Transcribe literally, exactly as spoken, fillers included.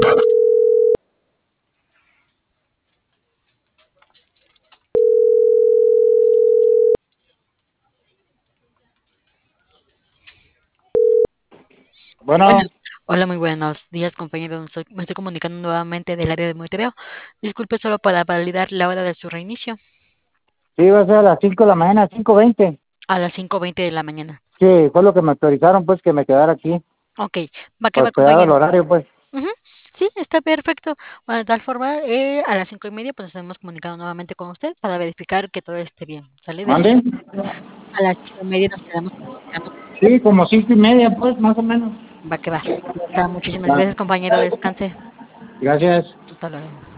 Hola, Bueno, hola, muy buenos días, compañero. Me estoy, me estoy comunicando nuevamente del área de monitoreo. Disculpe solo para validar la hora de su reinicio sí, va a ser a las cinco de la mañana, cinco veinte. a las cinco veinte de la mañana. Sí, fue lo que me autorizaron, pues, que me quedara aquí, Ok, va que pues, va, cuidado el compañero. horario, pues. Ujú, sí, está perfecto. Bueno, de tal forma, eh, a las cinco y media, pues estaremos comunicando nuevamente con usted para verificar que todo esté bien. ¿Sale? De ¿Mande? cinco a las cinco y media nos estaremos comunicando con usted. Sí, como cinco y media, pues, más o menos. Va que va. Ya está. Muchísimas Va. gracias, compañero. Descanse. Gracias. Hasta luego.